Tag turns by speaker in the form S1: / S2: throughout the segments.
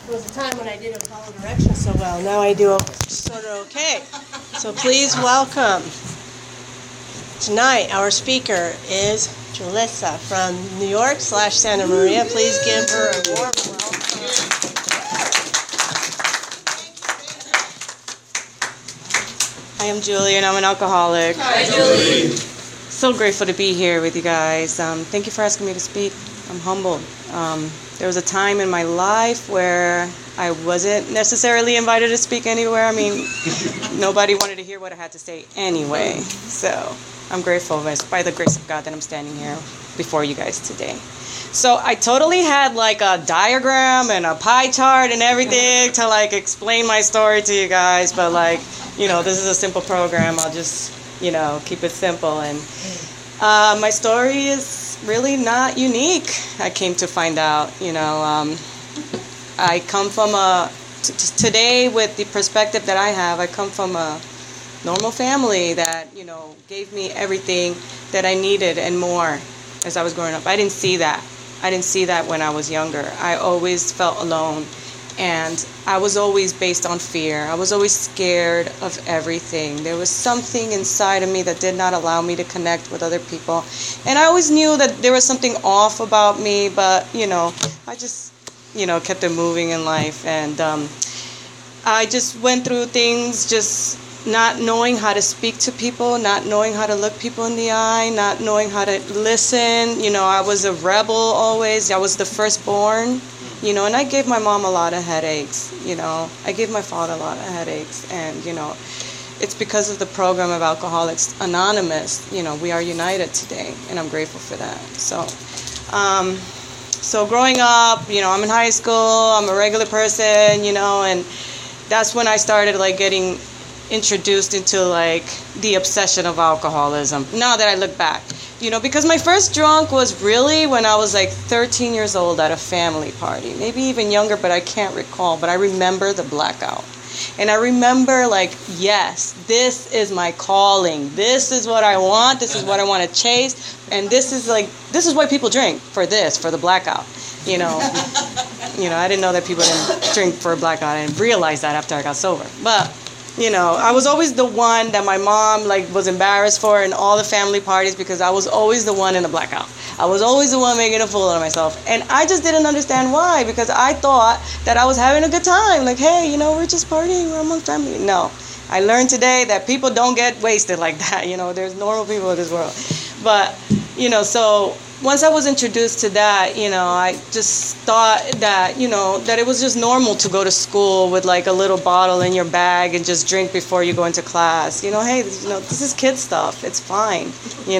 S1: There was a time when I didn't follow directions so well. Now I do sort of okay. So please welcome. Tonight our speaker is Julissa from New York / Santa Maria. Please give her a warm welcome.
S2: I am Julie and I'm an alcoholic.
S3: Hi, Julie.
S2: So grateful to be here with you guys. Thank you for asking me to speak. I'm humbled. There was a time in my life where I wasn't necessarily invited to speak anywhere. I mean, nobody wanted to hear what I had to say anyway. So I'm grateful by the grace of God that I'm standing here before you guys today. So I totally had like a diagram and a pie chart and everything to like explain my story to you guys. But like, this is a simple program. I'll just, keep it simple. And my story is really not unique. I came to find out, I come from today with the perspective that I have, I come from a normal family that, gave me everything that I needed and more as I was growing up. I didn't see that. I didn't see that when I was younger. I always felt alone. And I was always based on fear. I was always scared of everything. There was something inside of me that did not allow me to connect with other people. And I always knew that there was something off about me, but, I just, kept it moving in life. And I just went through things just not knowing how to speak to people, not knowing how to look people in the eye, not knowing how to listen. I was a rebel always. I was the firstborn. And I gave my mom a lot of headaches, I gave my father a lot of headaches, and, it's because of the program of Alcoholics Anonymous, we are united today, and I'm grateful for that. So growing up, I'm in high school, I'm a regular person, and that's when I started, like, getting introduced into, like, the obsession of alcoholism, now that I look back. Because my first drunk was really when I was like 13 years old at a family party, maybe even younger, but I can't recall. But I remember the blackout. And I remember like, yes, this is my calling. This is what I want. This is what I want to chase. And this is why people drink for the blackout. I didn't know that people didn't drink for a blackout. I didn't realize that after I got sober. But I was always the one that my mom was embarrassed for in all the family parties because I was always the one in the blackout. I was always the one making a fool of myself. And I just didn't understand why, because I thought that I was having a good time. Like, hey, we're just partying, we're among family. No, I learned today that people don't get wasted like that. There's normal people in this world. But, so once I was introduced to that, I just thought that, that it was just normal to go to school with like a little bottle in your bag and just drink before you go into class. Hey, this is kid stuff. It's fine.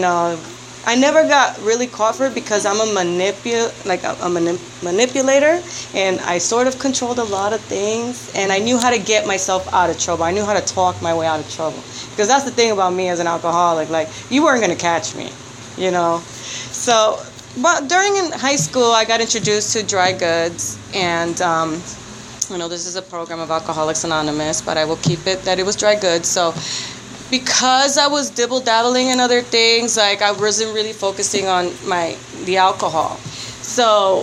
S2: I never got really caught for it because I'm a manipulator, and I sort of controlled a lot of things, and I knew how to get myself out of trouble. I knew how to talk my way out of trouble, because that's the thing about me as an alcoholic. Like, you weren't going to catch me, So, but during in high school, I got introduced to dry goods, and this is a program of Alcoholics Anonymous, but I will keep it that it was dry goods. So, because I was dibble-dabbling in other things, like I wasn't really focusing on the alcohol. So,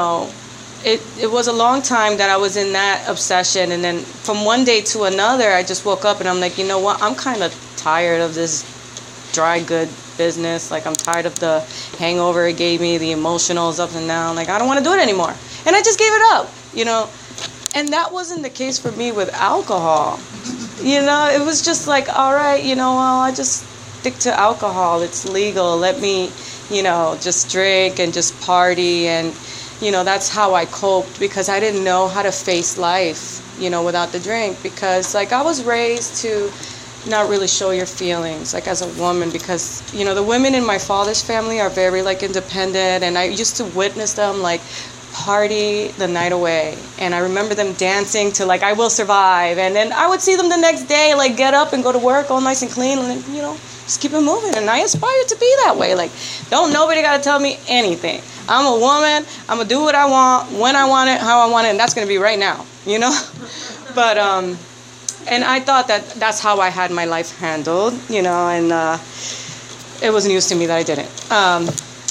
S2: it was a long time that I was in that obsession, and then from one day to another, I just woke up and I'm like, you know what? I'm kind of tired of this dry good business. Like, I'm tired of the hangover it gave me, the emotionals up and down. Like, I don't want to do it anymore. And I just gave it up, And that wasn't the case for me with alcohol. It was just like, all right, I'll just stick to alcohol. It's legal. Let me, just drink and just party. And, that's how I coped, because I didn't know how to face life, without the drink. Because, like, I was raised to not really show your feelings, like, as a woman, because the women in my father's family are very like independent, and I used to witness them like party the night away, and I remember them dancing to like I Will Survive, and then I would see them the next day like get up and go to work all nice and clean, and just keep it moving. And I aspire to be that way. Like, don't nobody gotta tell me anything. I'm a woman. I'm gonna do what I want, when I want it, how I want it, and that's gonna be right now, But and I thought that that's how I had my life handled, and it was news to me that I didn't.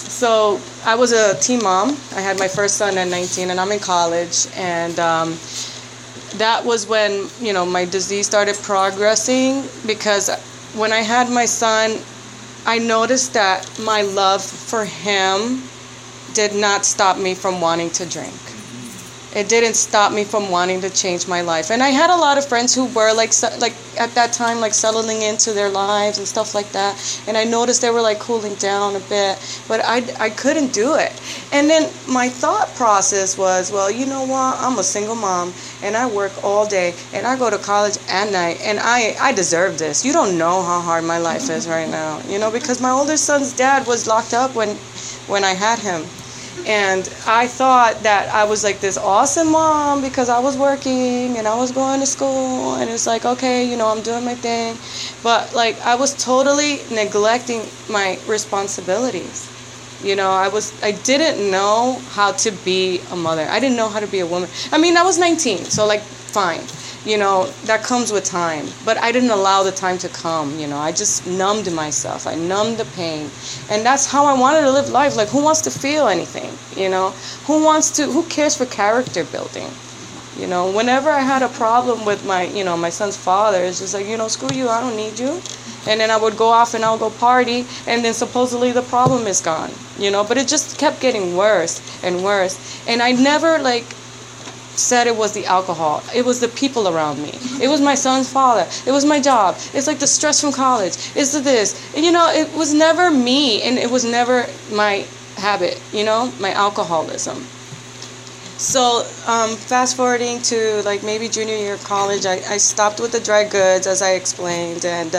S2: So I was a teen mom. I had my first son at 19, and I'm in college. And that was when, my disease started progressing, because when I had my son, I noticed that my love for him did not stop me from wanting to drink. It didn't stop me from wanting to change my life. And I had a lot of friends who were like at that time, like settling into their lives and stuff like that. And I noticed they were like cooling down a bit, but I couldn't do it. And then my thought process was, well, you know what? I'm a single mom and I work all day and I go to college at night, and I deserve this. You don't know how hard my life is right now, because my older son's dad was locked up when I had him. And I thought that I was like this awesome mom because I was working and I was going to school, and it's like, okay, I'm doing my thing. But like I was totally neglecting my responsibilities. I didn't know how to be a mother. I didn't know how to be a woman. I mean, I was 19, so like fine. That comes with time. But I didn't allow the time to come, I just numbed myself. I numbed the pain. And that's how I wanted to live life. Like, who wants to feel anything, Who cares for character building? Whenever I had a problem with my son's father, it's just like, screw you, I don't need you. And then I would go off and I'll go party, and then supposedly the problem is gone, But it just kept getting worse and worse. And I never, said it was the alcohol. It was the people around me. It was my son's father. It was my job. It's like the stress from college. It's this. And, it was never me, and it was never my habit, my alcoholism. So fast forwarding to like maybe junior year of college, I stopped with the dry goods, as I explained, and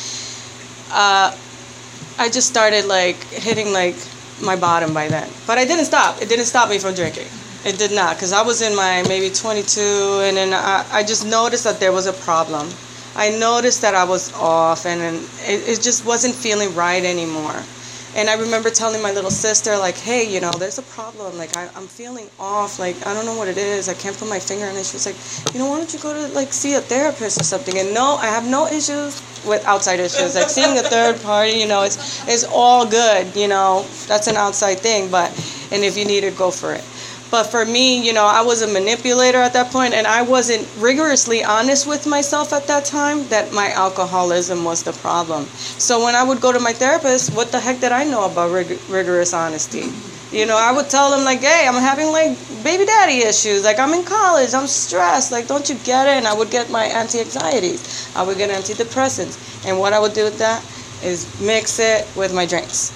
S2: I just started hitting my bottom by then. But I didn't stop. It didn't stop me from drinking. It did not, because I was in my maybe 22, and then I just noticed that there was a problem. I noticed that I was off, and it just wasn't feeling right anymore. And I remember telling my little sister, hey, there's a problem. I'm feeling off. I don't know what it is. I can't put my finger on it. She was like, why don't you go to see a therapist or something? And no, I have no issues with outside issues. Seeing a third party, it's all good. That's an outside thing. And if you need it, go for it. But for me, I was a manipulator at that point, and I wasn't rigorously honest with myself at that time that my alcoholism was the problem. So when I would go to my therapist, what the heck did I know about rigorous honesty? I would tell them hey, I'm having baby daddy issues. I'm in college, I'm stressed. Don't you get it? And I would get my anti-anxieties. I would get antidepressants. And what I would do with that is mix it with my drinks,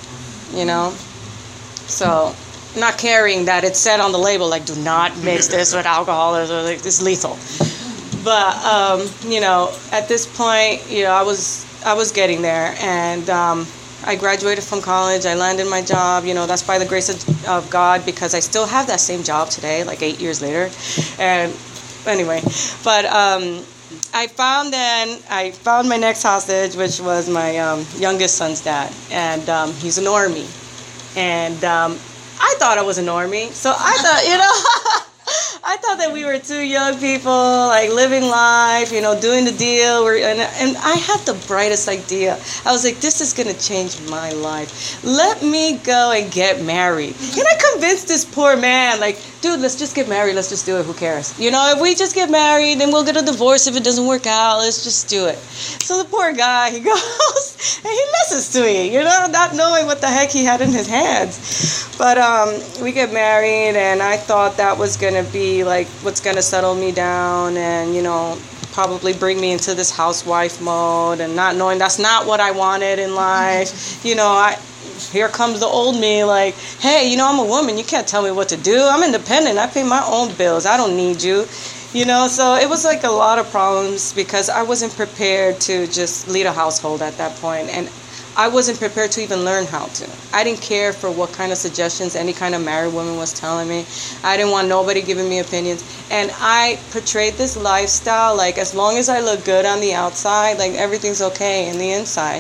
S2: So not caring that it said on the label, do not mix this with alcohol, or it's lethal. But, at this point, I was getting there, and I graduated from college. I landed my job, that's by the grace of God, because I still have that same job today, 8 years later. And anyway, but I found my next hostage, which was my youngest son's dad, and he's a normie. And I thought I was a normie, so I thought, I thought that we were two young people, living life, doing the deal. And I had the brightest idea. I was like, this is going to change my life. Let me go and get married. And I convinced this poor man, dude, let's just get married. Let's just do it. Who cares? If we just get married, then we'll get a divorce if it doesn't work out. Let's just do it. So the poor guy, he goes and he listens to me, not knowing what the heck he had in his hands. But we get married, and I thought that was going to be what's going to settle me down and, probably bring me into this housewife mode, and not knowing that's not what I wanted in life. Here comes the old me, hey, I'm a woman. You can't tell me what to do. I'm independent. I pay my own bills. I don't need you. So it was a lot of problems because I wasn't prepared to just lead a household at that point. And I wasn't prepared to even learn how to. I didn't care for what kind of suggestions any kind of married woman was telling me. I didn't want nobody giving me opinions. And I portrayed this lifestyle as long as I look good on the outside, everything's okay in the inside,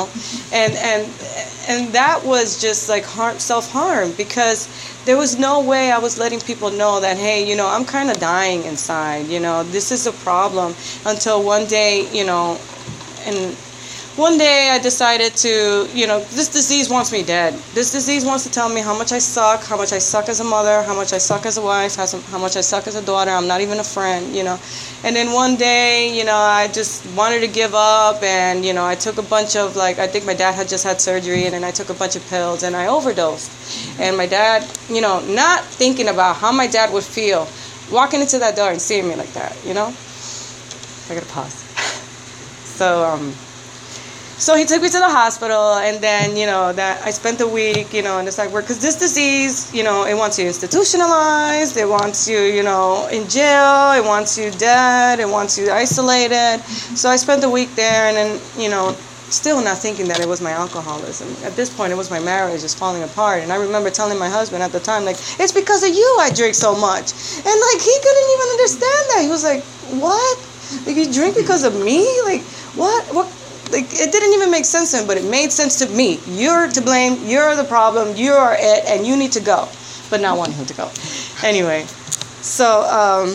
S2: And that was just self-harm, because there was no way I was letting people know that, hey, I'm kind of dying inside, this is a problem, until one day, and one day I decided to, this disease wants me dead. This disease wants to tell me how much I suck as a mother, how much I suck as a wife, how much I suck as a daughter. I'm not even a friend, And then one day, I just wanted to give up, and, I took a bunch of, I think my dad had just had surgery, and then I took a bunch of pills, and I overdosed. And my dad, not thinking about how my dad would feel walking into that door and seeing me like that, I gotta pause. So he took me to the hospital, and then, that I spent a week, in the psych ward, because this disease, it wants you institutionalized, it wants you, in jail, it wants you dead, it wants you isolated. So I spent a week there, and then, still not thinking that it was my alcoholism. At this point, it was my marriage is falling apart. And I remember telling my husband at the time, it's because of you I drink so much. And, he couldn't even understand that. He was like, what? You drink because of me? What? It didn't even make sense to him, but it made sense to me. You're to blame. You're the problem. You are it, and you need to go. But not wanting him to go. Anyway, so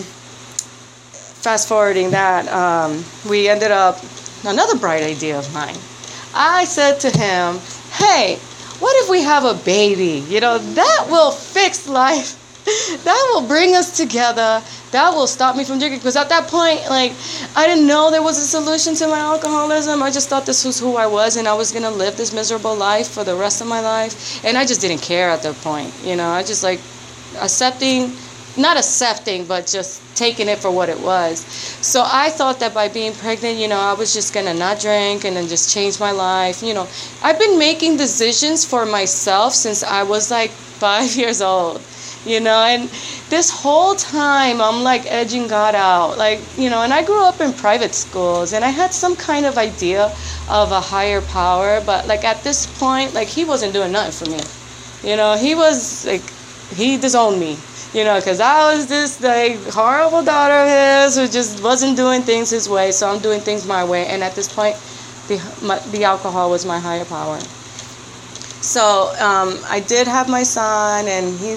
S2: fast forwarding that, we ended up, another bright idea of mine. I said to him, hey, what if we have a baby? That will fix life. That will bring us together. That will stop me from drinking. Because at that point, I didn't know there was a solution to my alcoholism. I just thought this was who I was, and I was going to live this miserable life for the rest of my life. And I just didn't care at that point. I just not accepting, but just taking it for what it was. So I thought that by being pregnant, I was just going to not drink and then just change my life. I've been making decisions for myself since I was 5 years old. And this whole time I'm edging God out, and I grew up in private schools, and I had some kind of idea of a higher power, but at this point, he wasn't doing nothing for me. He was he disowned me, because I was this horrible daughter of his who just wasn't doing things his way, so I'm doing things my way. And at this point, the alcohol was my higher power. So I did have my son, and he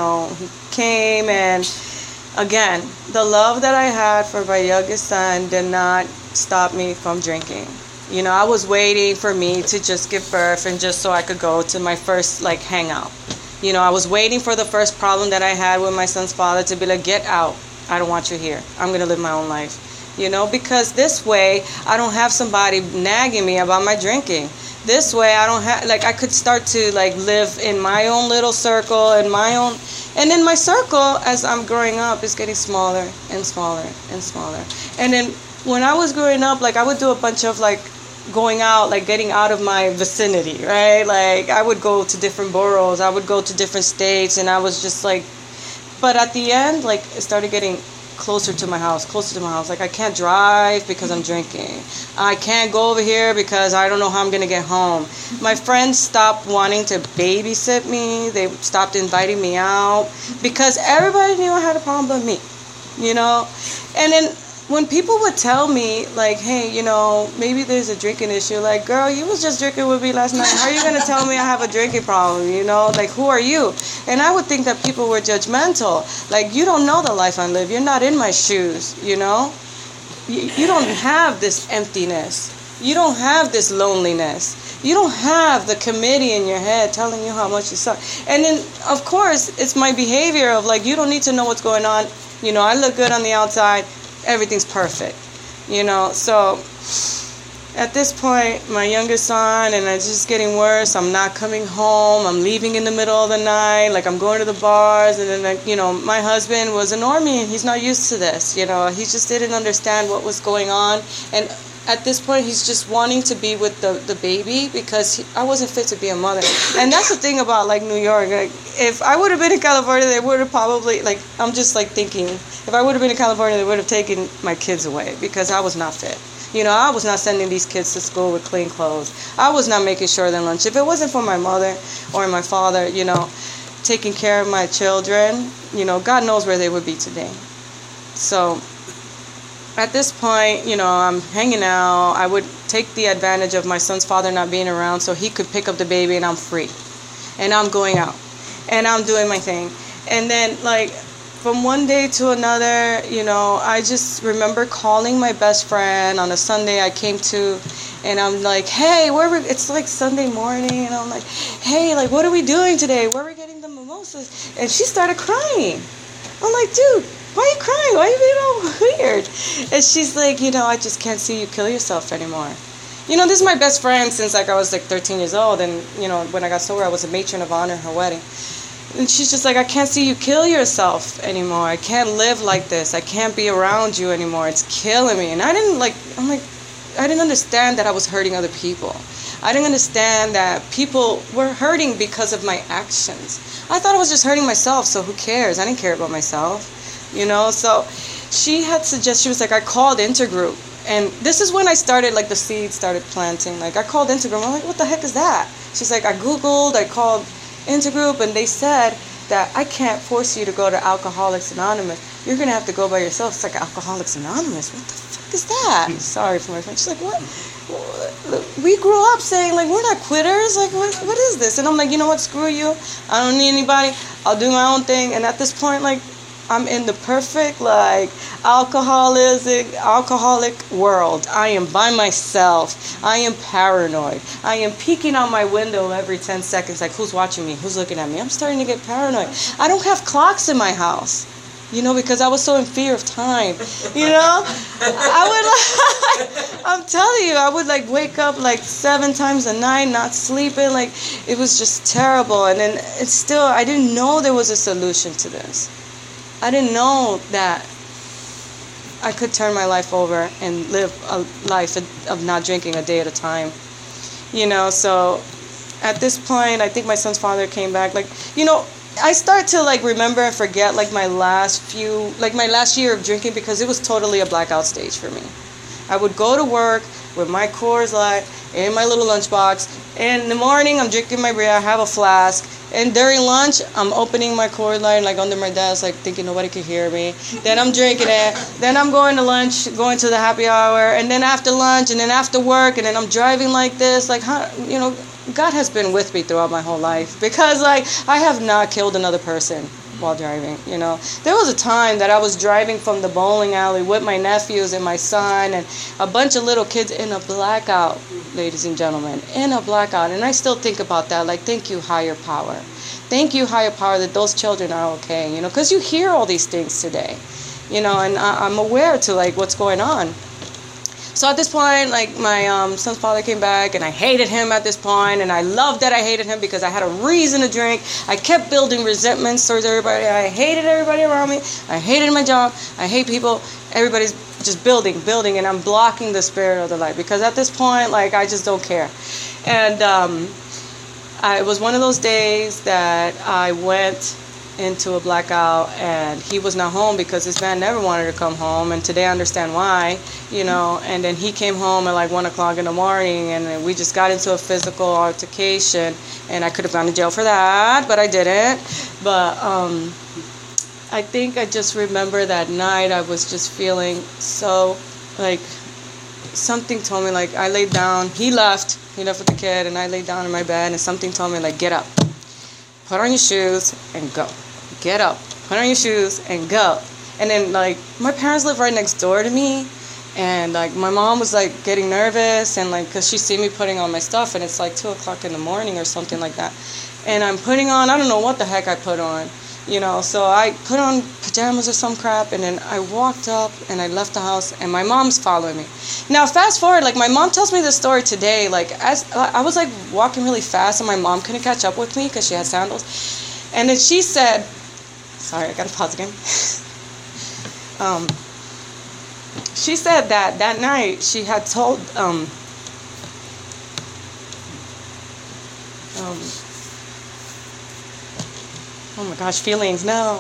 S2: came, and again, the love that I had for my youngest son did not stop me from drinking. I was waiting for me to just give birth, and just so I could go to my first hangout. I was waiting for the first problem that I had with my son's father to be get out. I don't want you here. I'm going to live my own life. Because this way I don't have somebody nagging me about my drinking. This way I don't have, I could start to live in my own little circle, and then my circle as I'm growing up is getting smaller and smaller and smaller. And then when I was growing up, I would do a bunch of going out, getting out of my vicinity, right? I would go to different boroughs, I would go to different states, and I was just but at the end, it started getting closer to my house. I can't drive because I'm drinking. I can't go over here because I don't know how I'm going to get home. My friends stopped wanting to babysit me. They stopped inviting me out because everybody knew I had a problem with me, And then when people would tell me, hey, maybe there's a drinking issue, girl, you was just drinking with me last night. How are you going to tell me I have a drinking problem, who are you? And I would think that people were judgmental. You don't know the life I live. You're not in my shoes, You don't have this emptiness. You don't have this loneliness. You don't have the committee in your head telling you how much you suck. And then, of course, it's my behavior of, you don't need to know what's going on. I look good on the outside. Everything's perfect, so at this point, my youngest son, and it's just getting worse. I'm not coming home. I'm leaving in the middle of the night. I'm going to the bars, and then, my husband was a normie, and he's not used to this, He just didn't understand what was going on, and at this point, he's just wanting to be with the baby because I wasn't fit to be a mother. And that's the thing about New York. If I would have been in California, they would have probably I'm just thinking, if I would have been in California, they would have taken my kids away because I was not fit. I was not sending these kids to school with clean clothes. I was not making sure their lunch. If it wasn't for my mother or my father, taking care of my children, God knows where they would be today. So at this point, I'm hanging out. I would take the advantage of my son's father not being around so he could pick up the baby, and I'm free. And I'm going out. And I'm doing my thing. And then, from one day to another, I just remember calling my best friend on a Sunday I came to, and I'm like, hey, it's like Sunday morning, and I'm like, hey, like, what are we doing today? Where are we getting the mimosas? And she started crying. I'm like, dude, why are you crying? Why are you being all weird? And she's like, I just can't see you kill yourself anymore. This is my best friend since like I was like 13 years old, and when I got sober, I was a matron of honor at her wedding. And she's just like, I can't see you kill yourself anymore. I can't live like this. I can't be around you anymore. It's killing me. And I didn't understand that I was hurting other people. I didn't understand that people were hurting because of my actions. I thought I was just hurting myself, so who cares? I didn't care about myself, So she had suggested, she was like, I called Intergroup. And this is when I started, like, the seeds started planting. Like, I called Intergroup. I'm like, what the heck is that? She's like, I Googled, I called Intergroup, and they said that I can't force you to go to Alcoholics Anonymous. You're going to have to go by yourself. It's like, Alcoholics Anonymous? What the fuck is that? Sorry for my friend. She's like, what? We grew up saying, like, we're not quitters. Like, what is this? And I'm like, you know what? Screw you. I don't need anybody. I'll do my own thing. And at this point, like, I'm in the perfect, like, alcoholic world. I am by myself. I am paranoid. I am peeking out my window every 10 seconds, like, who's watching me? Who's looking at me? I'm starting to get paranoid. I don't have clocks in my house, because I was so in fear of time, I'm telling you, I would, like, wake up, like, 7 times a night, not sleeping. Like, it was just terrible. And then I didn't know there was a solution to this. I didn't know that I could turn my life over and live a life of not drinking a day at a time. So at this point, I think my son's father came back. Like, I start to, like, remember and forget, like, my last year of drinking, because it was totally a blackout stage for me. I would go to work with my Coors Light in my little lunchbox. In the morning, I'm drinking my beer. I have a flask. And during lunch, I'm opening my Coors Light, like, under my desk, like, thinking nobody could hear me. Then I'm drinking it. Then I'm going to lunch, going to the happy hour. And then after lunch, and then after work, and then I'm driving like this. Like, God has been with me throughout my whole life. Because, like, I have not killed another person while driving, There was a time that I was driving from the bowling alley with my nephews and my son and a bunch of little kids in a blackout, ladies and gentlemen, in a blackout. And I still think about that, like, thank you, higher power. Thank you, higher power, that those children are okay, because you hear all these things today, and I'm aware to, like, what's going on. So at this point, like, my son's father came back, and I hated him at this point, and I loved that I hated him because I had a reason to drink. I kept building resentments towards everybody. I hated everybody around me. I hated my job. I hate people. Everybody's just building, and I'm blocking the spirit of the light, because at this point, like, I just don't care. And it was one of those days that I went into a blackout, and he was not home because this man never wanted to come home, and today I understand why, and then he came home at like 1 o'clock in the morning, and we just got into a physical altercation, and I could have gone to jail for that, but I didn't. But I think I just remember that night I was just feeling so, like, something told me, like, I laid down, he left with the kid, and I laid down in my bed, and something told me, like, get up, put on your shoes, and go. Get up, put on your shoes, and go. And then, like, my parents live right next door to me, and, like, my mom was, like, getting nervous, and, like, because she see me putting on my stuff, and it's, like, 2 o'clock in the morning or something like that. And I'm putting on, I don't know what the heck I put on, so I put on pajamas or some crap, and then I walked up, and I left the house, and my mom's following me. Now, fast forward, like, my mom tells me this story today, like, as I was, like, walking really fast, and my mom couldn't catch up with me because she had sandals. And then she said, sorry, I gotta pause again. She said that night she had told, oh my gosh, feelings, no.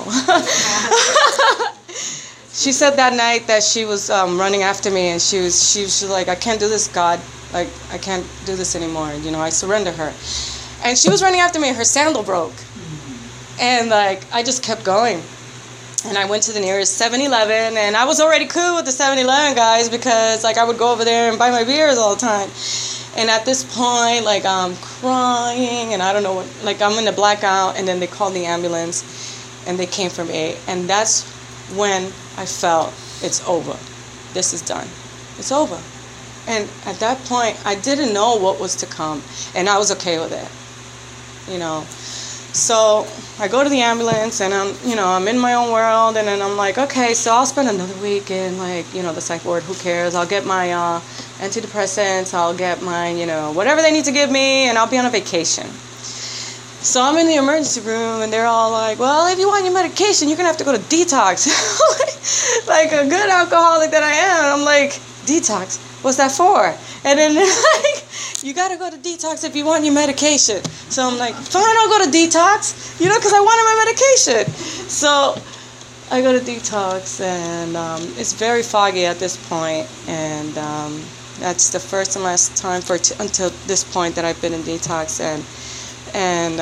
S2: She said that night that she was running after me, and she was like, I can't do this, God. Like, I can't do this anymore. I surrender her. And she was running after me, and her sandal broke. And, like, I just kept going. And I went to the nearest 7-Eleven, and I was already cool with the 7-Eleven guys because, like, I would go over there and buy my beers all the time. And at this point, like, I'm crying, and I don't know what, like, I'm in a blackout, and then they called the ambulance. and they came from AA. And that's when I felt it's over. This is done. It's over. And at that point, I didn't know what was to come, and I was okay with it, you know. So I go to the ambulance, and I'm in my own world, and then I'm like, okay, so I'll spend another week in, like, the psych ward. Who cares? I'll get my antidepressants. I'll get my, whatever they need to give me, and I'll be on a vacation. So I'm in the emergency room, and they're all like, well, if you want your medication, you're going to have to go to detox. Like a good alcoholic that I am. I'm like, detox? What's that for? And then they're like, you got to go to detox if you want your medication. So I'm like, fine, I'll go to detox, because I wanted my medication. So I go to detox, and it's very foggy at this point, and that's the first and last time until this point that I've been in detox, and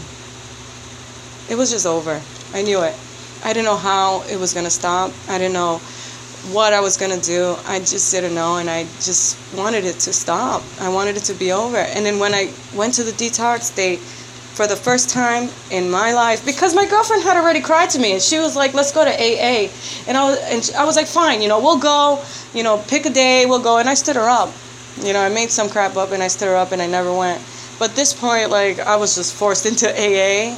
S2: it was just over. I knew it. I didn't know how it was going to stop. I didn't know what I was going to do. I just didn't know, and I just wanted it to stop. I wanted it to be over. And then when I went to the detox, for the first time in my life, because my girlfriend had already cried to me, and she was like, let's go to AA. And I was like, fine, we'll go, pick a day, we'll go. And I stood her up. I made some crap up, and I stood her up, and I never went. But this point, like, I was just forced into AA.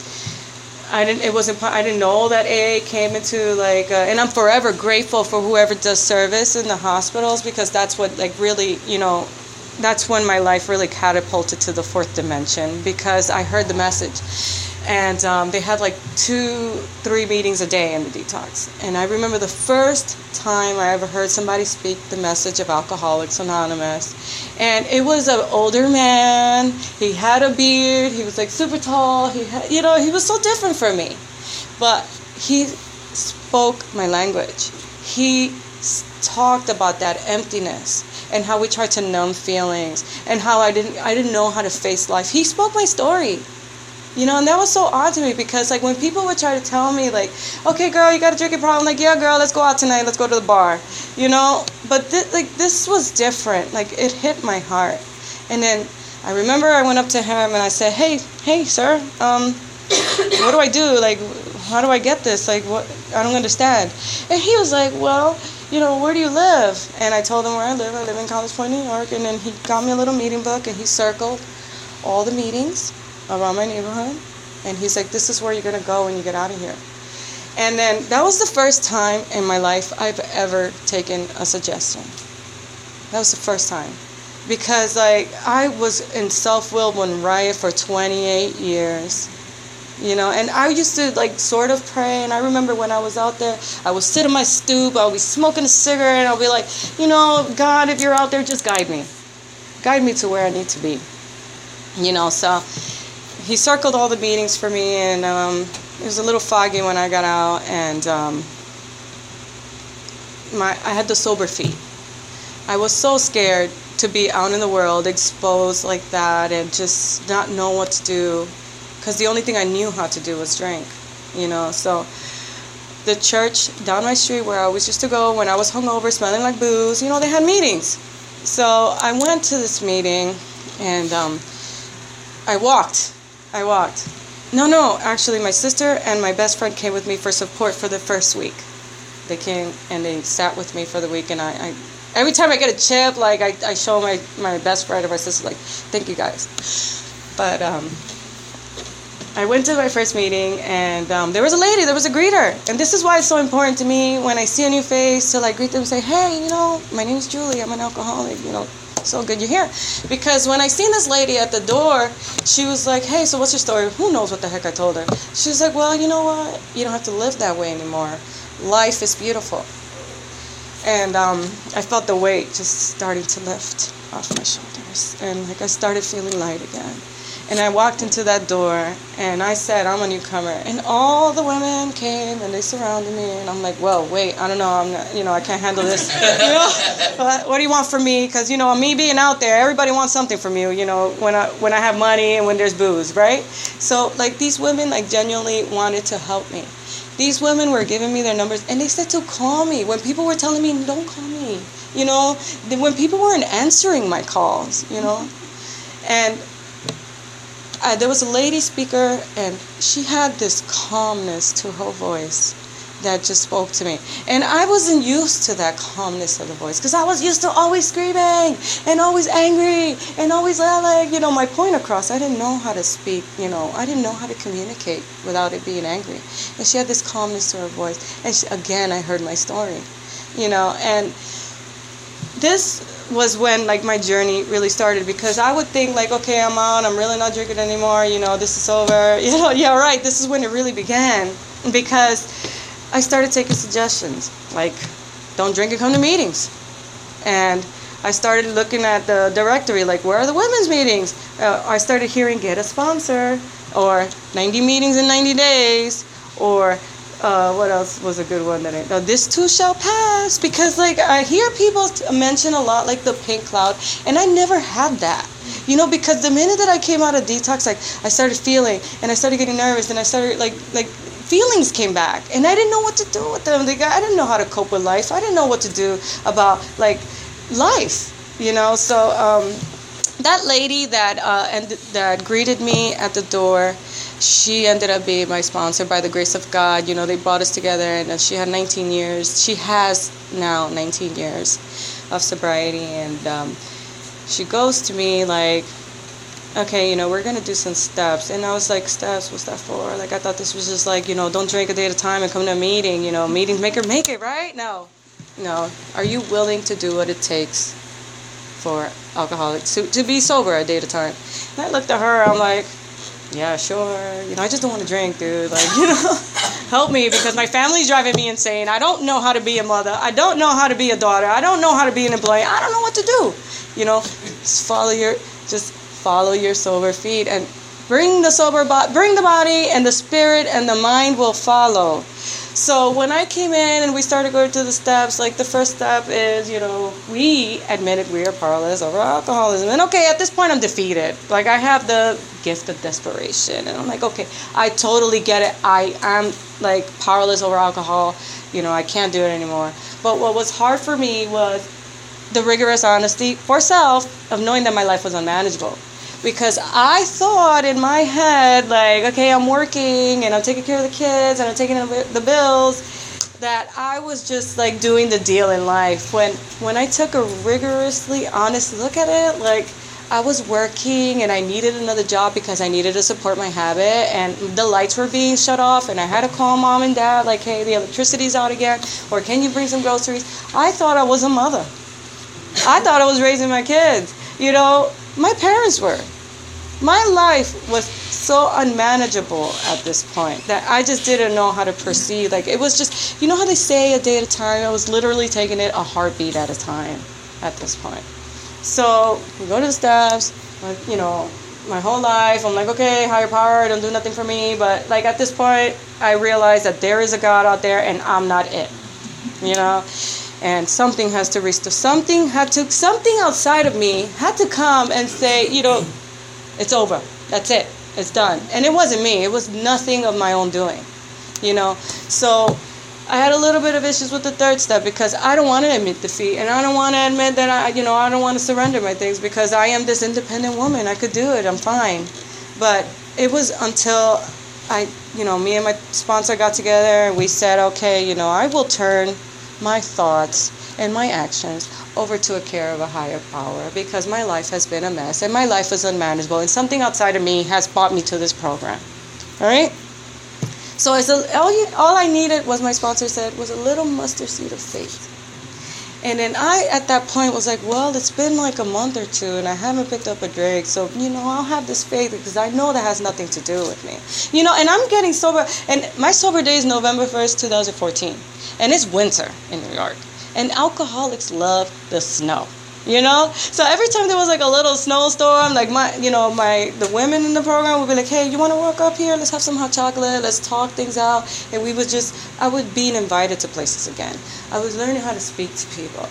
S2: I didn't know that AA came into, like, and I'm forever grateful for whoever does service in the hospitals, because that's what, like, really, that's when my life really catapulted to the fourth dimension, because I heard the message. And they had like 2-3 meetings a day in the detox. And I remember the first time I ever heard somebody speak the message of Alcoholics Anonymous. And it was an older man. He had a beard. He was like super tall. He had, he was so different from me. But he spoke my language. He talked about that emptiness and how we tried to numb feelings and how I didn't know how to face life. He spoke my story. And that was so odd to me, because, like, when people would try to tell me, like, okay, girl, you got a drinking problem, like, yeah, girl, let's go out tonight, let's go to the bar, but this was different. Like, it hit my heart. And then I remember I went up to him and I said, hey, sir, what do I do? Like, how do I get this? Like, what? I don't understand. And he was like, well, where do you live? And I told him where I live. I live in College Point, New York. And then he got me a little meeting book, and he circled all the meetings around my neighborhood, and he's like, this is where you're going to go when you get out of here. And then that was the first time in my life I've ever taken a suggestion. That was the first time, because, like, I was in self-willed one riot for 28 years, and I used to, like, sort of pray. And I remember when I was out there, I would sit on my stoop, I would be smoking a cigarette, and I'll be like, God, if you're out there, just guide me to where I need to be, so he circled all the meetings for me, and it was a little foggy when I got out, and I had the sober feet. I was so scared to be out in the world, exposed like that, and just not know what to do, because the only thing I knew how to do was drink, So the church down my street where I always used to go when I was hungover, smelling like booze, they had meetings. So I went to this meeting, and I walked. No, actually, my sister and my best friend came with me for support for the first week. They came and they sat with me for the week, and I every time I get a chip, like, I show my best friend or my sister, like, thank you guys. But I went to my first meeting, and there was a greeter. And this is why it's so important to me when I see a new face to, like, greet them and say, hey, my name is Julie, I'm an alcoholic, so good you're here. Because when I seen this lady at the door, she was like, hey, so what's your story? Who knows what the heck I told her? She was like, well, you know what? You don't have to live that way anymore. Life is beautiful. And I felt the weight just starting to lift off my shoulders. And, like, I started feeling light again. And I walked into that door, and I said, I'm a newcomer. And all the women came, and they surrounded me. And I'm like, well, wait, I don't know. I'm not, I can't handle this. What do you want from me? Because, me being out there, everybody wants something from you, when I have money and when there's booze, right? So, like, these women, like, genuinely wanted to help me. These women were giving me their numbers, and they said to call me when people were telling me, don't call me, when people weren't answering my calls, And there was a lady speaker, and she had this calmness to her voice that just spoke to me. And I wasn't used to that calmness of the voice, because I was used to always screaming and always angry and always yelling, my point across. I didn't know how to speak, I didn't know how to communicate without it being angry. And she had this calmness to her voice. And again, I heard my story, and this was when my journey really started, because I would think okay, I'm out, I'm really not drinking anymore, this is over, yeah, right, this is when it really began, because I started taking suggestions, don't drink and come to meetings. And I started looking at the directory, where are the women's meetings? I started hearing get a sponsor, or 90 meetings in 90 days, or what else was a good one that this too shall pass, because I hear people mention a lot the pink cloud, and I never had that. Because the minute that I came out of detox, I started feeling, and I started getting nervous, and I started feelings came back, and I didn't know what to do with them. I didn't know how to cope with life. I didn't know what to do about life, So that lady that greeted me at the door, she ended up being my sponsor by the grace of God. They brought us together, and she had 19 years. She has now 19 years of sobriety, and she goes to me okay, we're going to do some steps. And I was like, steps? What's that for? I thought this was just don't drink a day at a time and come to a meeting. Meetings make or make it, right? No. Are you willing to do what it takes for alcoholics to be sober a day at a time? And I looked at her, I'm like, yeah, sure. I just don't want to drink, dude. Help me, because my family's driving me insane. I don't know how to be a mother. I don't know how to be a daughter. I don't know how to be an employee. I don't know what to do. Just follow your sober feet, and bring the body, and the spirit and the mind will follow. So when I came in and we started going through the steps, the first step is, we admitted we are powerless over alcoholism. And okay, at this point I'm defeated. I have the gift of desperation. And I'm okay, I totally get it. I am powerless over alcohol. I can't do it anymore. But what was hard for me was the rigorous honesty for self of knowing that my life was unmanageable. Because I thought in my head, okay, I'm working and I'm taking care of the kids and I'm taking the bills, that I was just doing the deal in life. When I took a rigorously honest look at it, I was working and I needed another job because I needed to support my habit, and the lights were being shut off, and I had to call mom and dad, hey, the electricity's out again, or can you bring some groceries? I thought I was a mother. I thought I was raising my kids. My parents were. My life was so unmanageable at this point that I just didn't know how to proceed. It was just, how they say a day at a time? I was literally taking it a heartbeat at a time at this point. So we go to the steps, my whole life, I'm okay, higher power, don't do nothing for me. But at this point, I realized that there is a God out there and I'm not it, And something has to restore. Something outside of me had to come and say, it's over. That's it. It's done. And it wasn't me. It was nothing of my own doing, So I had a little bit of issues with the third step, because I don't want to admit defeat, and I don't want to admit that I don't want to surrender my things, because I am this independent woman. I could do it. I'm fine. But it was until me and my sponsor got together and we said, okay, I will turn my thoughts and my actions over to a care of a higher power, because my life has been a mess and my life is unmanageable, and something outside of me has brought me to this program. All right? So all I needed, was my sponsor said, was a little mustard seed of faith. And then I, at that point, was well, it's been a month or two and I haven't picked up a drink. So, I'll have this faith, because I know that has nothing to do with me. And I'm getting sober. And my sober day is November 1st, 2014. And it's winter in New York. And alcoholics love the snow. So every time there was a little snowstorm, the women in the program would be hey, you want to walk up here? Let's have some hot chocolate. Let's talk things out. And I would be invited to places again. I was learning how to speak to people.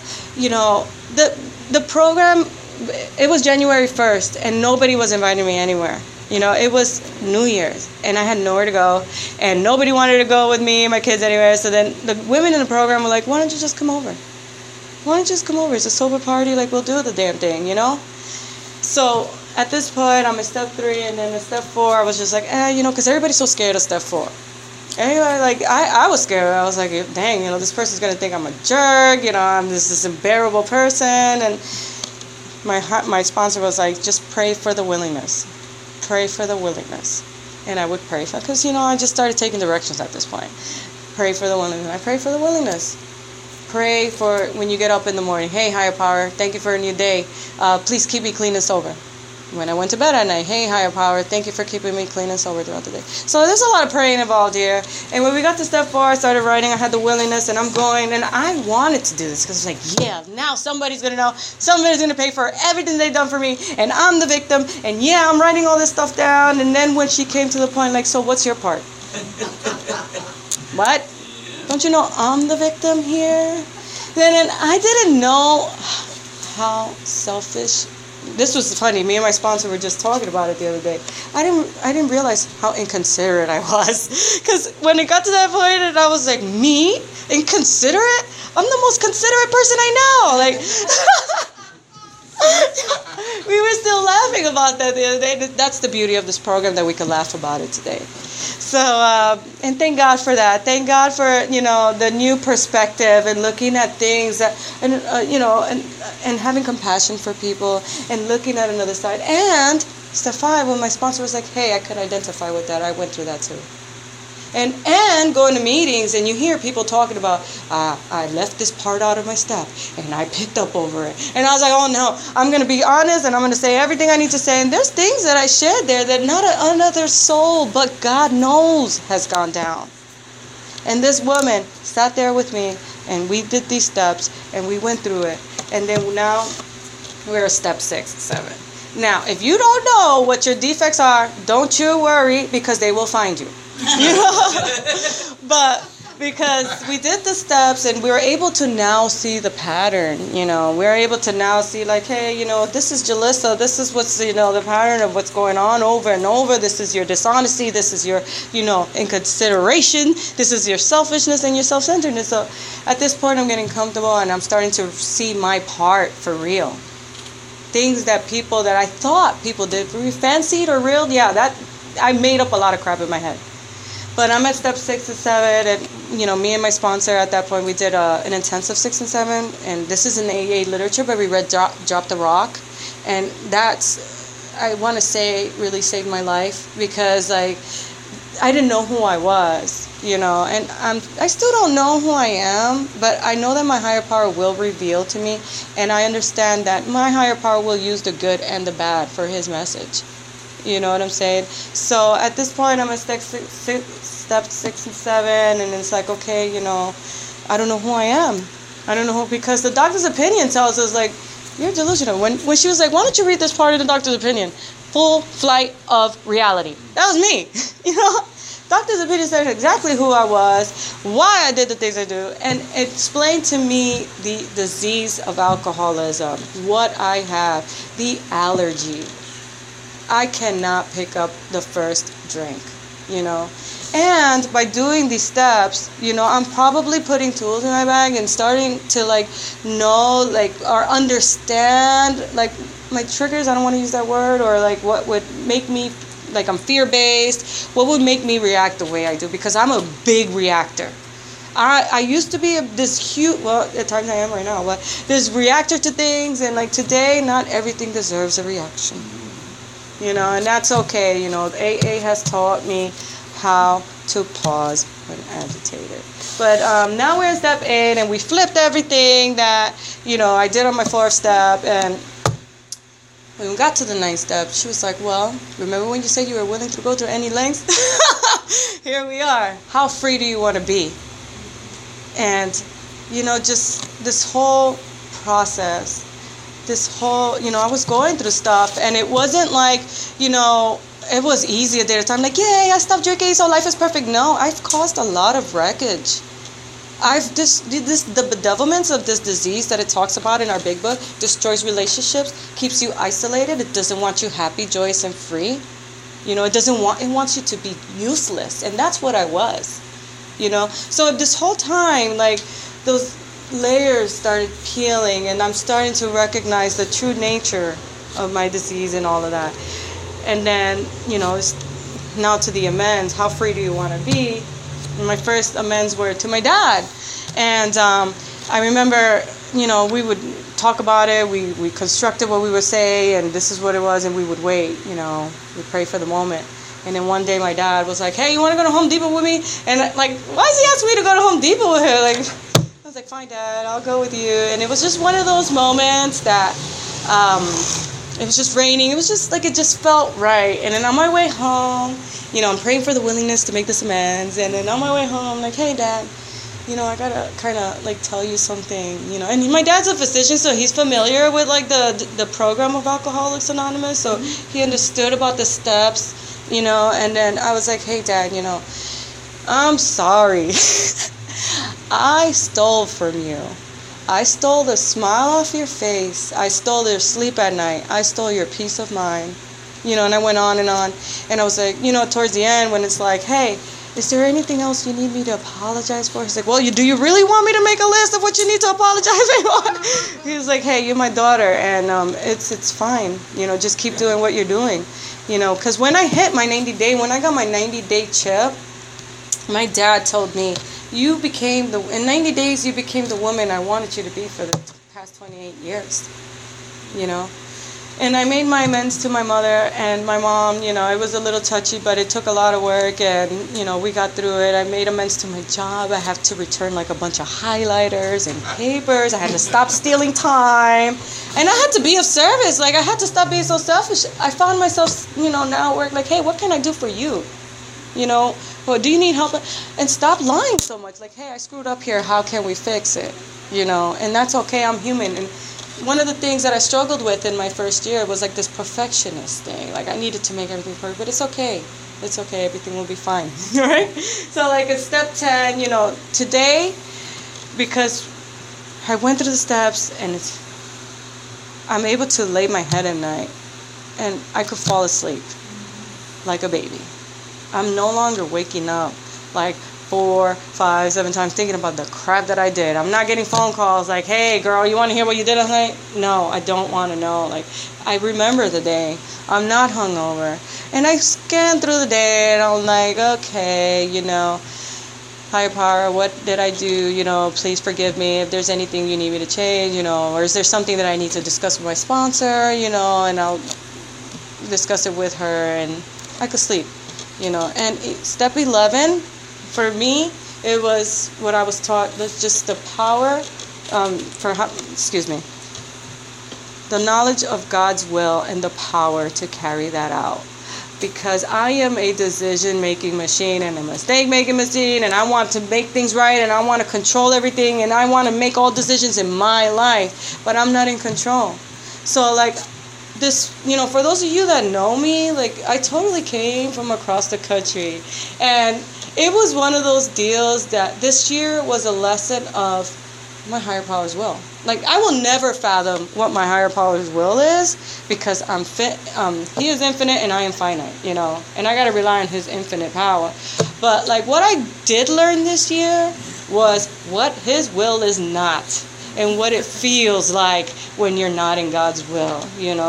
S2: The program, it was January 1st and nobody was inviting me anywhere. It was New Year's and I had nowhere to go and nobody wanted to go with me and my kids anywhere. So then the women in the program were why don't you just come over? Why don't you just come over? It's a sober party. We'll do the damn thing, So at this point, I'm at step 3, and then at step 4, I was just like, because everybody's so scared of step 4. Anyway, like, I was scared. I was like, dang, this person's going to think I'm a jerk, I'm this unbearable person. And my sponsor was like, just pray for the willingness. Pray for the willingness. And I would pray for, because, I just started taking directions at this point. Pray for the willingness. I pray for the willingness. Pray for when you get up in the morning. Hey, higher power, thank you for a new day. Please keep me clean and sober. When I went to bed at night, hey, higher power, thank you for keeping me clean and sober throughout the day. So there's a lot of praying involved here. And when we got to step 4, I started writing. I had the willingness, and I'm going. And I wanted to do this because it's like, yeah, now somebody's going to know. Somebody's going to pay for everything they've done for me. And I'm the victim. And yeah, I'm writing all this stuff down. And then when she came to the point, like, so what's your part? What? Don't you know I'm the victim here? Then I didn't know how selfish. This was funny. Me and my sponsor were just talking about it the other day. I didn't realize how inconsiderate I was. Because when it got to that point, and I was like, me? Inconsiderate? I'm the most considerate person I know. Like, we were still laughing about that the other day. That's the beauty of this program, that we can laugh about it today. So, and thank God for that. Thank God for, the new perspective and looking at things that, and having compassion for people and looking at another side. And step 5, when my sponsor was like, hey, I could identify with that. I went through that too. And going to meetings, and you hear people talking about, I left this part out of my step, and I picked up over it. And I was like, oh no, I'm going to be honest, and I'm going to say everything I need to say. And there's things that I shared there that not another soul but God knows has gone down. And this woman sat there with me, and we did these steps, and we went through it. And then now we're at step 6, 7. Now, if you don't know what your defects are, don't you worry, because they will find you. But because we did the steps, and we were able to now see the pattern, we're able to now see, like, hey, this is Jalissa, this is what's, the pattern of what's going on over and over. This is your dishonesty, this is your, inconsideration, this is your selfishness and your self-centeredness. So at this point, I'm getting comfortable, and I'm starting to see my part for real. Things that I thought people did for me, fancied or real, that I made up a lot of crap in my head. But I'm at step 6 and 7, and me and my sponsor at that point, we did an intensive 6 and 7, and this is in AA literature, but we read Drop the Rock, and that's, I want to say, really saved my life, because I didn't know who I was, and I still don't know who I am, but I know that my higher power will reveal to me, and I understand that my higher power will use the good and the bad for his message. You know what I'm saying? So at this point, I'm at step 6 and 7, and it's like, okay, I don't know who I am. I don't know who, because the doctor's opinion tells us, like, you're delusional. When she was like, why don't you read this part of the doctor's opinion? Full flight of reality. That was me. Doctor's opinion said exactly who I was, why I did the things I do, and explained to me the disease of alcoholism, what I have, the allergy. I cannot pick up the first drink, And by doing these steps, I'm probably putting tools in my bag and starting to, know, or understand, my triggers, I don't want to use that word, or, what would make me, I'm fear-based, what would make me react the way I do, because I'm a big reactor. I used to be this huge, well, at times I am right now, but this reactor to things, and, today, not everything deserves a reaction. And that's okay. AA has taught me how to pause when agitated. But now we're in step 8, and we flipped everything that, I did on my 4th step. And when we got to the 9th step, she was like, well, remember when you said you were willing to go to any lengths? Here we are. How free do you want to be? And, just this whole process. This whole, I was going through stuff, and it wasn't like, it was easy at the time, like, yay, I stopped drinking, so life is perfect. No, I've caused a lot of wreckage. The bedevilments of this disease that it talks about in our big book destroys relationships, keeps you isolated. It doesn't want you happy, joyous, and free. It wants you to be useless, and that's what I was. So this whole time, those layers started peeling, and I'm starting to recognize the true nature of my disease and all of that. And then, it's now to the amends. How free do you want to be? And my first amends were to my dad. And I remember, we would talk about it. We constructed what we would say, and this is what it was, and we would wait. We'd pray for the moment. And then one day my dad was like, hey, you want to go to Home Depot with me? And why is he asking me to go to Home Depot with him? I was like, fine, Dad, I'll go with you. And it was just one of those moments that it was just raining. It was just it just felt right. And then on my way home, I'm praying for the willingness to make this amends. And then on my way home, I'm like, hey, Dad, I gotta kind of tell you something, And my dad's a physician, so he's familiar with the program of Alcoholics Anonymous. So he understood about the steps, And then I was like, hey, Dad, I'm sorry. I stole from you. I stole the smile off your face. I stole your sleep at night. I stole your peace of mind. And I went on. And I was like, towards the end when it's like, hey, is there anything else you need me to apologize for? He's like, well, do you really want me to make a list of what you need to apologize for? He was like, hey, you're my daughter, and it's fine. Just keep doing what you're doing. Because when I hit my 90-day, when I got my 90-day chip, my dad told me, in 90 days, you became the woman I wanted you to be for the past 28 years, And I made my amends to my mother and my mom. It was a little touchy, but it took a lot of work, and, we got through it. I made amends to my job. I have to return a bunch of highlighters and papers. I had to stop stealing time, and I had to be of service. I had to stop being so selfish. I found myself, now at work, hey, what can I do for you? Well, do you need help? And stop lying so much. Hey, I screwed up here. How can we fix it? And that's okay. I'm human. And one of the things that I struggled with in my first year was this perfectionist thing. I needed to make everything perfect, but it's okay. It's okay. Everything will be fine. Right? So at step 10, today, because I went through the steps and I'm able to lay my head at night and I could fall asleep like a baby. I'm no longer waking up 4, 5, 7 times thinking about the crap that I did. I'm not getting phone calls hey, girl, you want to hear what you did last night? No, I don't want to know. I remember the day. I'm not hungover. And I scan through the day and I'm okay, higher power, what did I do? Please forgive me if there's anything you need me to change, or is there something that I need to discuss with my sponsor, and I'll discuss it with her and I could sleep. And step 11, for me, it was what I was taught, just the power, the knowledge of God's will and the power to carry that out. Because I am a decision-making machine and a mistake-making machine, and I want to make things right, and I want to control everything, and I want to make all decisions in my life, but I'm not in control. So, this, for those of you that know me, I totally came from across the country, and it was one of those deals that this year was a lesson of my higher power's will. I will never fathom what my higher power's will is, because I'm he is infinite and I am finite, and I got to rely on his infinite power. But what I did learn this year was what his will is not, and what it feels like when you're not in God's will,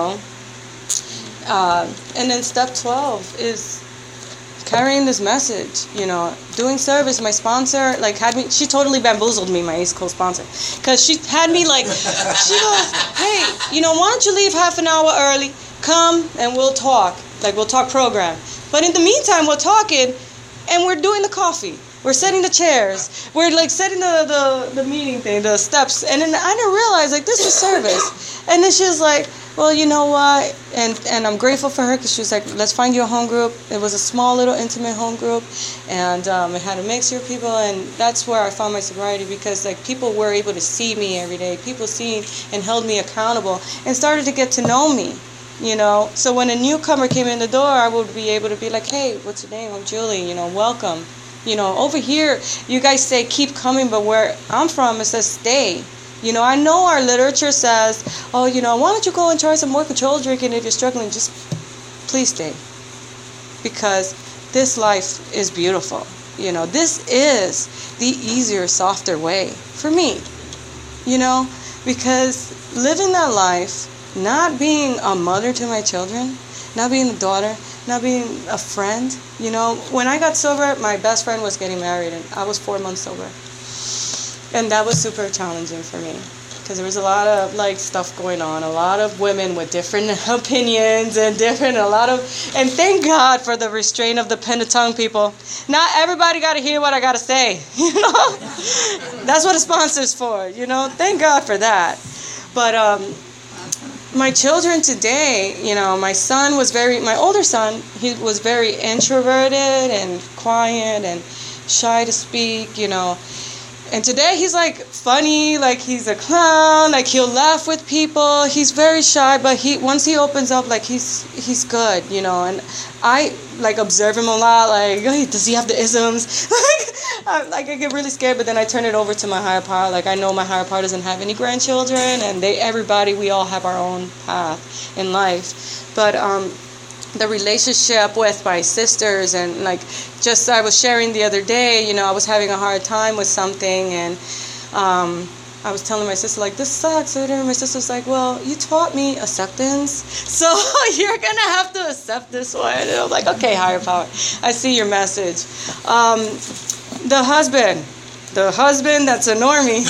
S2: And then step 12 is carrying this message, doing service. My sponsor, had me, she totally bamboozled me, my East Coast sponsor, because she had me she goes, hey, why don't you leave half an hour early, come and we'll talk, we'll talk program. But in the meantime, we're talking and we're doing the coffee. We're setting the chairs. We're setting the meeting thing, the steps. And then I didn't realize this is service. And then she was like, well, you know what? And I'm grateful for her, because she was like, let's find you a home group. It was a small little intimate home group, and it had a mixture of people, and that's where I found my sobriety, because people were able to see me every day. People seen and held me accountable and started to get to know me. So when a newcomer came in the door, I would be able to be like, hey, what's your name? I'm Julie, welcome. Over here, you guys say keep coming, but where I'm from, it says stay. I know our literature says, oh, why don't you go and try some more control drinking if you're struggling? Just please stay. Because this life is beautiful. This is the easier, softer way for me. Because living that life not being a mother to my children, not being a daughter, not being a friend. You know, when I got sober, my best friend was getting married, and I was 4 months sober. And that was super challenging for me, because there was a lot of stuff going on, a lot of women with different opinions and and thank God for the restraint of the Pentatonic people. Not everybody got to hear what I got to say, you know. That's what a sponsor's for, you know. Thank God for that. But my children today, you know, my older son, he was very introverted and quiet and shy to speak, you know. And today he's funny, he's a clown, he'll laugh with people. He's very shy, but once he opens up, he's good, you know. And I observe him a lot, does he have the isms? I get really scared, but then I turn it over to my higher power. I know my higher power doesn't have any grandchildren, and we all have our own path in life. But the relationship with my sisters, and I was sharing the other day, you know, I was having a hard time with something, and I was telling my sister, this sucks. And my sister's like, well, you taught me acceptance, so you're gonna have to accept this one. And I was like, okay, higher power, I see your message. The husband that's a normie,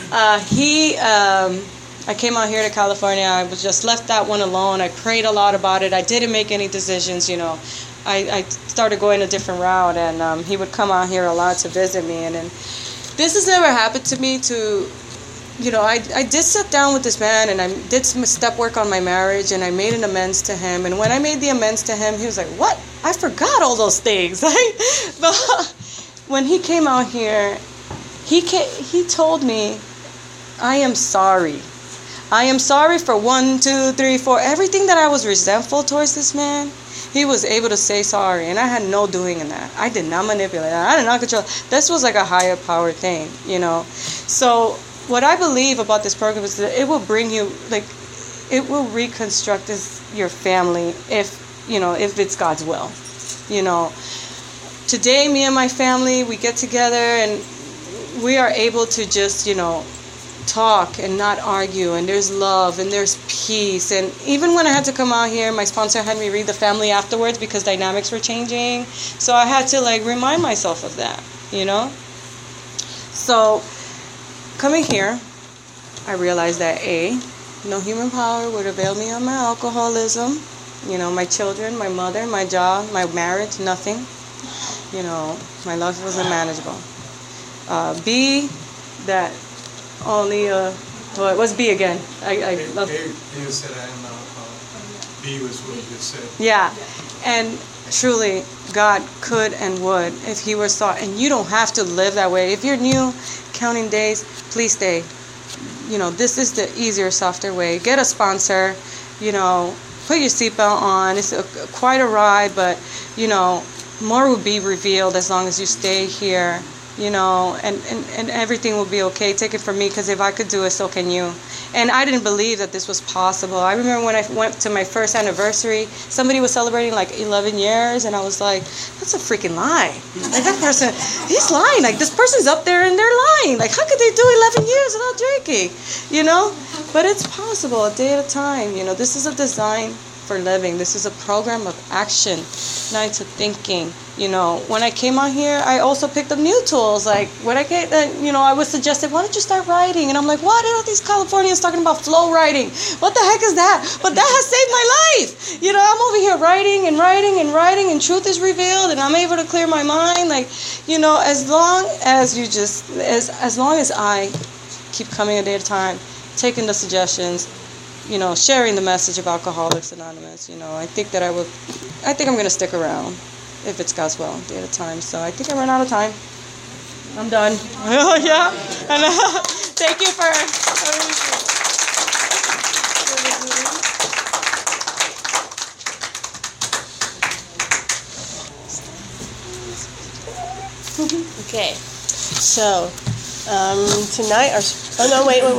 S2: I came out here to California. I was just left that one alone. I prayed a lot about it. I didn't make any decisions, you know. I started going a different route, and he would come out here a lot to visit me. And this has never happened to me you know, I did sit down with this man, and I did some step work on my marriage, and I made an amends to him. And when I made the amends to him, he was like, what? I forgot all those things. But when he came out here, he told me, I am sorry. I am sorry for 1, 2, 3, 4. Everything that I was resentful towards this man, he was able to say sorry. And I had no doing in that. I did not manipulate that. I did not control. This was a higher power thing, you know. So what I believe about this program is that it will bring you, it will reconstruct your family if it's God's will. You know, today, me and my family, we get together and we are able to just, you know, talk and not argue, and there's love and there's peace. And even when I had to come out here, my sponsor had me read the family afterwards because dynamics were changing, so I had to remind myself of that, you know. So coming here, I realized that no human power would avail me on my alcoholism, you know, my children, my mother, my job, my marriage, nothing, you know. My life was unmanageable. B, that only what's B again? I love.
S3: A said I am B was what you just said.
S2: Yeah, and truly, God could and would if He were sought. And you don't have to live that way. If you're new, counting days, please stay. You know, this is the easier, softer way. Get a sponsor. You know, put your seatbelt on. It's quite a ride, but you know, more will be revealed as long as you stay here. You know, and everything will be okay. Take it from me, because if I could do it, so can you. And I didn't believe that this was possible. I remember when I went to my first anniversary, somebody was celebrating 11 years, and I was like, that's a freaking lie. That person, he's lying. This person's up there and they're lying. How could they do 11 years without drinking? You know? But it's possible, a day at a time. You know, this is a design for living. This is a program of action, not into thinking. You know, when I came out here, I also picked up new tools. When I get, you know, I was suggested, why don't you start writing? And I'm like, what are all these Californians talking about flow writing? What the heck is that? But that has saved my life. You know, I'm over here writing and writing and writing, and truth is revealed, and I'm able to clear my mind. You know, as long as as long as I keep coming a day at a time, taking the suggestions, you know, sharing the message of Alcoholics Anonymous, you know, I think I'm going to stick around if it's God's will, a day at a time. So I think I ran out of time. I'm done. Oh, yeah. And thank you for...
S1: Okay. So, tonight our... Oh, no, wait.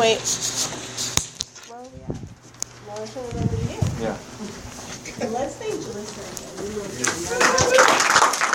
S3: Yeah.
S1: Let's thank Jalissa again.